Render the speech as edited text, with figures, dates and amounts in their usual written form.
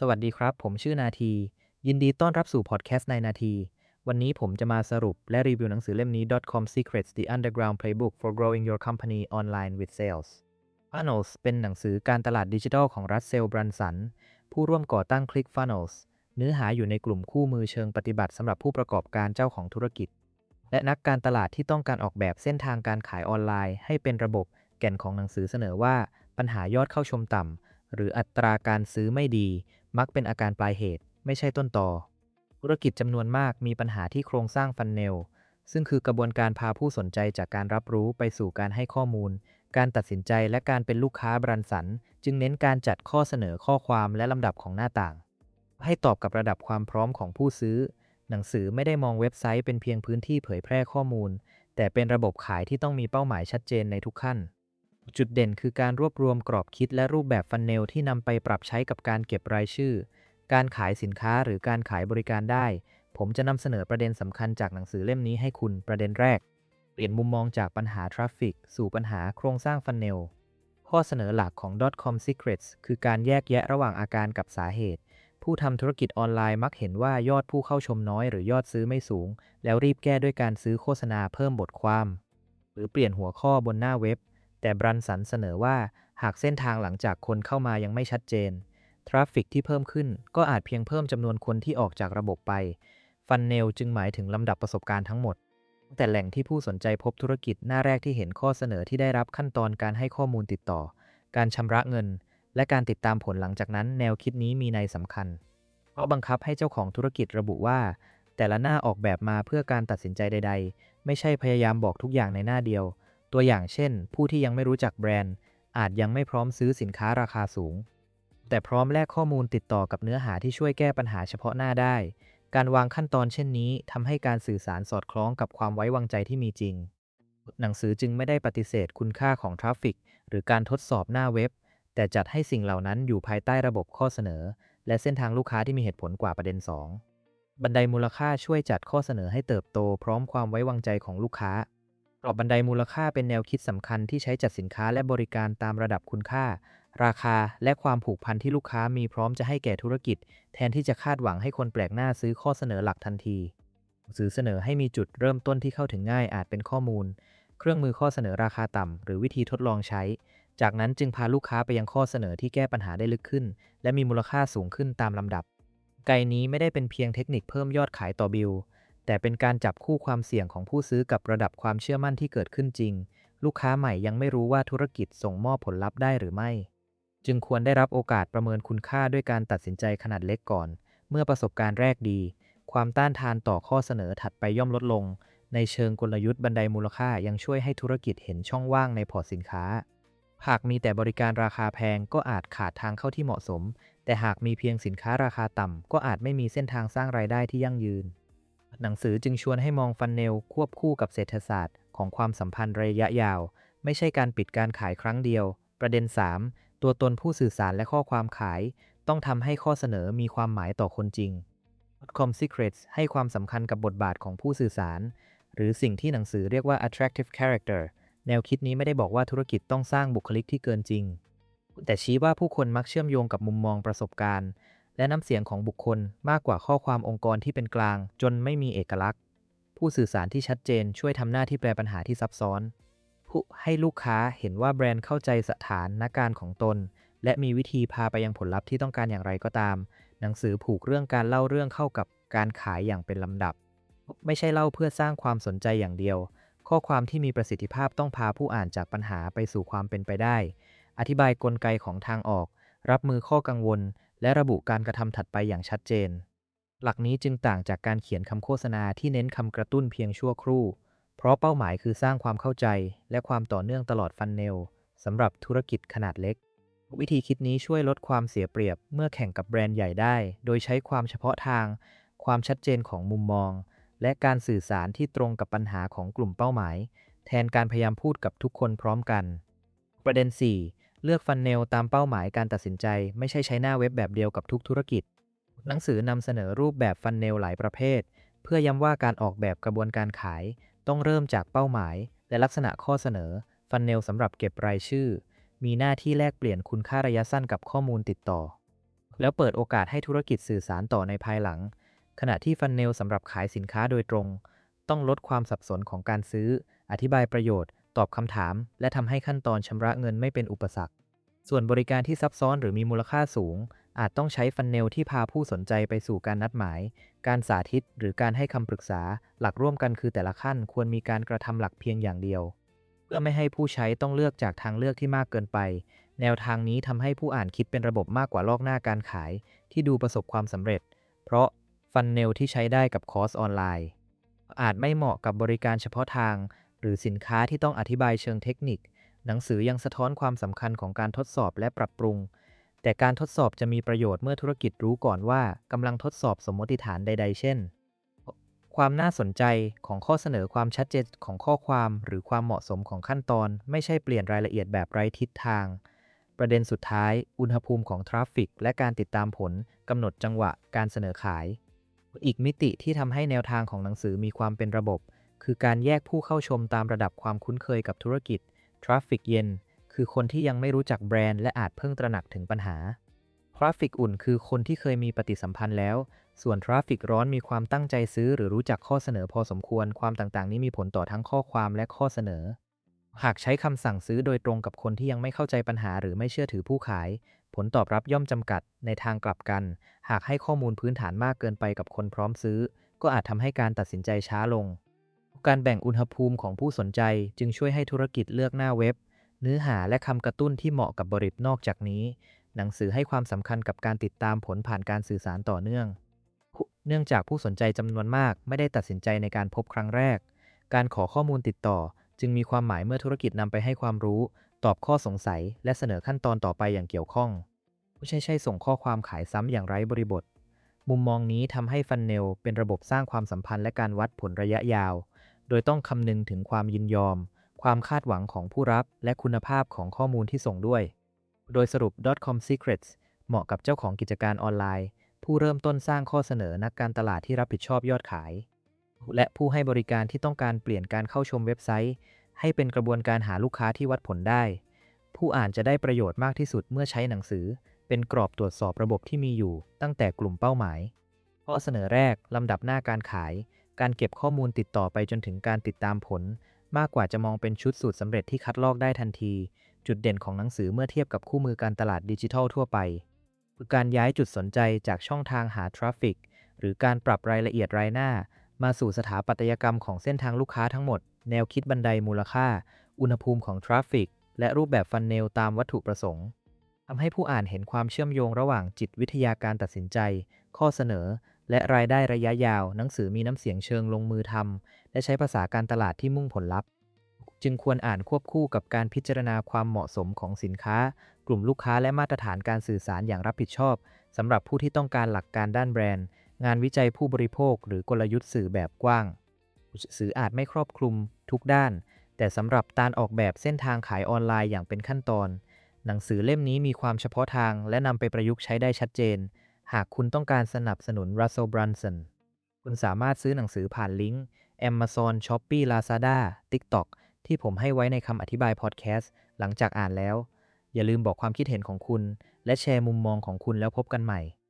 สวัสดีครับผมชื่อนาทียินดีต้อนรับสู่พอดแคสต์ในนาทีวันนี้ผมจะมาสรุปและรีวิวหนังสือเล่มนี้ .com Secrets: The Underground Playbook for Growing Your Company Online with Sales Funnels เป็นหนังสือการตลาดดิจิทัลของรัสเซล บรันสันผู้ร่วมก่อตั้ง ClickFunnels เนื้อหาอยู่ในกลุ่มคู่มือเชิงปฏิบัติสำหรับผู้ประกอบการเจ้าของธุรกิจและนักการตลาดที่ต้องการออกแบบเส้นทางการขายออนไลน์ให้เป็นระบบแก่นของหนังสือเสนอว่าปัญหายอดเข้าชมต่ำหรืออัตราการซื้อไม่ดีมักเป็นอาการปลายเหตุไม่ใช่ต้นตอธุรกิจจำนวนมากมีปัญหาที่โครงสร้างฟันเนลซึ่งคือกระบวนการพาผู้สนใจจากการรับรู้ไปสู่การให้ข้อมูลการตัดสินใจและการเป็นลูกค้าบรันสันจึงเน้นการจัดข้อเสนอข้อความและลำดับของหน้าต่างให้ตอบกับระดับความพร้อมของผู้ซื้อหนังสือไม่ได้มองเว็บไซต์เป็นเพียงพื้นที่เผยแพร่ข้อมูลแต่เป็นระบบขายที่ต้องมีเป้าหมายชัดเจนในทุกขั้นจุดเด่นคือการรวบรวมกรอบคิดและรูปแบบฟันเนลที่นำไปปรับใช้กับการเก็บรายชื่อการขายสินค้าหรือการขายบริการได้ผมจะนำเสนอประเด็นสำคัญจากหนังสือเล่มนี้ให้คุณประเด็นแรกเปลี่ยนมุมมองจากปัญหาทราฟฟิกสู่ปัญหาโครงสร้างฟันเนลข้อเสนอหลักของ .com Secrets คือการแยกแยะระหว่างอาการกับสาเหตุผู้ทำธุรกิจออนไลน์มักเห็นว่ายอดผู้เข้าชมน้อยหรือยอดซื้อไม่สูงแล้วรีบแก้ด้วยการซื้อโฆษณาเพิ่มบทความหรือเปลี่ยนหัวข้อบนหน้าเว็บแต่บรันสันเสนอว่าหากเส้นทางหลังจากคนเข้ามายังไม่ชัดเจนทราฟฟิกที่เพิ่มขึ้นก็อาจเพียงเพิ่มจำนวนคนที่ออกจากระบบไปฟันเนลจึงหมายถึงลำดับประสบการณ์ทั้งหมดแต่แหล่งที่ผู้สนใจพบธุรกิจหน้าแรกที่เห็นข้อเสนอที่ได้รับขั้นตอนการให้ข้อมูลติดต่อการชำระเงินและการติดตามผลหลังจากนั้นแนวคิดนี้มีนัยสำคัญเพราะบังคับให้เจ้าของธุรกิจระบุว่าแต่ละหน้าออกแบบมาเพื่อการตัดสินใจใดๆไม่ใช่พยายามบอกทุกอย่างในหน้าเดียวตัวอย่างเช่นผู้ที่ยังไม่รู้จักแบรนด์อาจยังไม่พร้อมซื้อสินค้าราคาสูงแต่พร้อมแลกข้อมูลติดต่อกับเนื้อหาที่ช่วยแก้ปัญหาเฉพาะหน้าได้การวางขั้นตอนเช่นนี้ทำให้การสื่อสารสอดคล้องกับความไว้วางใจที่มีจริงหนังสือจึงไม่ได้ปฏิเสธคุณค่าของทราฟฟิกหรือการทดสอบหน้าเว็บแต่จัดให้สิ่งเหล่านั้นอยู่ภายใต้ระบบข้อเสนอและเส้นทางลูกค้าที่มีเหตุผลกว่าประเด็น2บันไดมูลค่าช่วยจัดข้อเสนอให้เติบโตพร้อมความไว้วางใจของลูกค้ากรอบบันไดมูลค่าเป็นแนวคิดสำคัญที่ใช้จัดสินค้าและบริการตามระดับคุณค่าราคาและความผูกพันที่ลูกค้ามีพร้อมจะให้แก่ธุรกิจแทนที่จะคาดหวังให้คนแปลกหน้าซื้อข้อเสนอหลักทันทีสื่อเสนอให้มีจุดเริ่มต้นที่เข้าถึงง่ายอาจเป็นข้อมูลเครื่องมือข้อเสนอราคาต่ำหรือวิธีทดลองใช้จากนั้นจึงพาลูกค้าไปยังข้อเสนอที่แก้ปัญหาได้ลึกขึ้นและมีมูลค่าสูงขึ้นตามลำดับไกด์นี้ไม่ได้เป็นเพียงเทคนิคเพิ่มยอดขายต่อบิลแต่เป็นการจับคู่ความเสี่ยงของผู้ซื้อกับระดับความเชื่อมั่นที่เกิดขึ้นจริงลูกค้าใหม่ยังไม่รู้ว่าธุรกิจส่งมอบผลลัพธ์ได้หรือไม่จึงควรได้รับโอกาสประเมินคุณค่าด้วยการตัดสินใจขนาดเล็กก่อนเมื่อประสบการณ์แรกดีความต้านทานต่อข้อเสนอถัดไปย่อมลดลงในเชิงกลยุทธ์บันไดมูลค่ายังช่วยให้ธุรกิจเห็นช่องว่างในพอร์ตสินค้าหากมีแต่บริการราคาแพงก็อาจขาดทางเข้าที่เหมาะสมแต่หากมีเพียงสินค้าราคาต่ำก็อาจไม่มีเส้นทางสร้างรายได้ที่ยั่งยืนหนังสือจึงชวนให้มองฟันเนลควบคู่กับเศรษฐศาสตร์ของความสัมพันธ์ระยะยาวไม่ใช่การปิดการขายครั้งเดียวประเด็น3ตัวตนผู้สื่อสารและข้อความขายต้องทำให้ข้อเสนอมีความหมายต่อคนจริง .com Secrets ให้ความสำคัญกับบทบาทของผู้สื่อสารหรือสิ่งที่หนังสือเรียกว่า attractive character แนวคิดนี้ไม่ได้บอกว่าธุรกิจต้องสร้างบุคลิกที่เกินจริงแต่ชี้ว่าผู้คนมักเชื่อมโยงกับมุมมองประสบการณ์และน้ำเสียงของบุคคลมากกว่าข้อความองค์กรที่เป็นกลางจนไม่มีเอกลักษณ์ผู้สื่อสารที่ชัดเจนช่วยทำหน้าที่แปลปัญหาที่ซับซ้อนผู้ให้ลูกค้าเห็นว่าแบรนด์เข้าใจสถานการณ์ของตนและมีวิธีพาไปยังผลลัพธ์ที่ต้องการอย่างไรก็ตามหนังสือผูกเรื่องการเล่าเรื่องเข้ากับการขายอย่างเป็นลำดับไม่ใช่เล่าเพื่อสร้างความสนใจอย่างเดียวข้อความที่มีประสิทธิภาพต้องพาผู้อ่านจากปัญหาไปสู่ความเป็นไปได้อธิบายกลไกของทางออกรับมือข้อกังวลและระบุการกระทำถัดไปอย่างชัดเจนหลักนี้จึงต่างจากการเขียนคำโฆษณาที่เน้นคำกระตุ้นเพียงชั่วครู่เพราะเป้าหมายคือสร้างความเข้าใจและความต่อเนื่องตลอดฟันเนลสำหรับธุรกิจขนาดเล็กวิธีคิดนี้ช่วยลดความเสียเปรียบเมื่อแข่งกับแบรนด์ใหญ่ได้โดยใช้ความเฉพาะทางความชัดเจนของมุมมองและการสื่อสารที่ตรงกับปัญหาของกลุ่มเป้าหมายแทนการพยายามพูดกับทุกคนพร้อมกันประเด็น4เลือกฟันเนลตามเป้าหมายการตัดสินใจไม่ใช่ใช้หน้าเว็บแบบเดียวกับทุกธุรกิจหนังสือนำเสนอรูปแบบฟันเนลหลายประเภทเพื่อย้ำว่าการออกแบบกระบวนการขายต้องเริ่มจากเป้าหมายและลักษณะข้อเสนอฟันเนลสำหรับเก็บรายชื่อมีหน้าที่แลกเปลี่ยนคุณค่าระยะสั้นกับข้อมูลติดต่อแล้วเปิดโอกาสให้ธุรกิจสื่อสารต่อในภายหลังขณะที่ฟันเนลสำหรับขายสินค้าโดยตรงต้องลดความสับสนของการซื้ออธิบายประโยชน์ตอบคำถามและทำให้ขั้นตอนชำระเงินไม่เป็นอุปสรรคส่วนบริการที่ซับซ้อนหรือมีมูลค่าสูงอาจต้องใช้ฟันเนลที่พาผู้สนใจไปสู่การนัดหมายการสาธิตหรือการให้คำปรึกษาหลักร่วมกันคือแต่ละขั้นควรมีการกระทำหลักเพียงอย่างเดียวเพื่อไม่ให้ผู้ใช้ต้องเลือกจากทางเลือกที่มากเกินไปแนวทางนี้ทำให้ผู้อ่านคิดเป็นระบบมากกว่าลอกหน้าการขายที่ดูประสบความสำเร็จเพราะฟันเนลที่ใช้ได้กับคอร์สออนไลน์อาจไม่เหมาะกับบริการเฉพาะทางหรือสินค้าที่ต้องอธิบายเชิงเทคนิคหนังสือยังสะท้อนความสำคัญของการทดสอบและปรับปรุงแต่การทดสอบจะมีประโยชน์เมื่อธุรกิจรู้ก่อนว่ากำลังทดสอบสมมติฐานใดๆเช่นความน่าสนใจของข้อเสนอความชัดเจนของข้อความหรือความเหมาะสมของขั้นตอนไม่ใช่เปลี่ยนรายละเอียดแบบไร้ทิศทางประเด็นสุดท้ายอุณหภูมิของทราฟฟิกและการติดตามผลกำหนดจังหวะการเสนอขายอีกมิติที่ทำให้แนวทางของหนังสือมีความเป็นระบบคือการแยกผู้เข้าชมตามระดับความคุ้นเคยกับธุรกิจทราฟฟิกเย็นคือคนที่ยังไม่รู้จักแบรนด์และอาจเพิ่งตระหนักถึงปัญหาทราฟฟิกอุ่นคือคนที่เคยมีปฏิสัมพันธ์แล้วส่วนทราฟฟิกร้อนมีความตั้งใจซื้อหรือรู้จักข้อเสนอพอสมควรความต่างๆนี้มีผลต่อทั้งข้อความและข้อเสนอหากใช้คำสั่งซื้อโดยตรงกับคนที่ยังไม่เข้าใจปัญหาหรือไม่เชื่อถือผู้ขายผลตอบรับย่อมจำกัดในทางกลับกันหากให้ข้อมูลพื้นฐานมากเกินไปกับคนพร้อมซื้อก็อาจทำให้การตัดสินใจช้าลงการแบ่งอุณหภูมิของผู้สนใจจึงช่วยให้ธุรกิจเลือกหน้าเว็บเนื้อหาและคำกระตุ้นที่เหมาะกับบริบทนอกจากนี้หนังสือให้ความสำคัญกับการติดตามผลผ่านการสื่อสารต่อเนื่องเนื่องจากผู้สนใจจำนวนมากไม่ได้ตัดสินใจในการพบครั้งแรกการขอข้อมูลติดต่อจึงมีความหมายเมื่อธุรกิจนำไปให้ความรู้ตอบข้อสงสัยและเสนอขั้นตอนต่อไปอย่างเกี่ยวข้องไม่ใช่ส่งข้อความขายซ้ำอย่างไร้บริบทมุมมองนี้ทำให้ฟันเนลเป็นระบบสร้างความสัมพันธ์และการวัดผลระยะยาวโดยต้องคำนึงถึงความยินยอมความคาดหวังของผู้รับและคุณภาพของข้อมูลที่ส่งด้วยโดยสรุป .com Secrets เหมาะกับเจ้าของกิจการออนไลน์ผู้เริ่มต้นสร้างข้อเสนอนักการตลาดที่รับผิดชอบยอดขายและผู้ให้บริการที่ต้องการเปลี่ยนการเข้าชมเว็บไซต์ให้เป็นกระบวนการหาลูกค้าที่วัดผลได้ผู้อ่านจะได้ประโยชน์มากที่สุดเมื่อใช้หนังสือเป็นกรอบตรวจสอบระบบที่มีอยู่ตั้งแต่กลุ่มเป้าหมายข้อเสนอแรกลำดับหน้าการขายการเก็บข้อมูลติดต่อไปจนถึงการติดตามผลมากกว่าจะมองเป็นชุดสูตรสำเร็จที่คัดลอกได้ทันทีจุดเด่นของหนังสือเมื่อเทียบกับคู่มือการตลาดดิจิทัลทั่วไปคือการย้ายจุดสนใจจากช่องทางหาทราฟฟิกหรือการปรับรายละเอียดรายหน้ามาสู่สถาปัตยกรรมของเส้นทางลูกค้าทั้งหมดแนวคิดบันไดมูลค่าอุณหภูมิของทราฟฟิกและรูปแบบฟันเนลตามวัตถุประสงค์ทำให้ผู้อ่านเห็นความเชื่อมโยงระหว่างจิตวิทยาการตัดสินใจข้อเสนอและรายได้ระยะยาวหนังสือมีน้ำเสียงเชิงลงมือทำและใช้ภาษาการตลาดที่มุ่งผลลัพธ์จึงควรอ่านควบคู่กับการพิจารณาความเหมาะสมของสินค้ากลุ่มลูกค้าและมาตรฐานการสื่อสารอย่างรับผิดชอบสำหรับผู้ที่ต้องการหลักการด้านแบรนด์งานวิจัยผู้บริโภคหรือกลยุทธ์สื่อแบบกว้างสื่ออาจไม่ครอบคลุมทุกด้านแต่สำหรับการออกแบบเส้นทางขายออนไลน์อย่างเป็นขั้นตอนหนังสือเล่มนี้มีความเฉพาะทางและนำไปประยุกต์ใช้ได้ชัดเจนหากคุณต้องการสนับสนุน Russell Brunson คุณสามารถซื้อหนังสือผ่านลิงก์ Amazon Shopee Lazada TikTok ที่ผมให้ไว้ในคำอธิบายพอดแคสต์หลังจากอ่านแล้วอย่าลืมบอกความคิดเห็นของคุณและแชร์มุมมองของคุณแล้วพบกันใหม่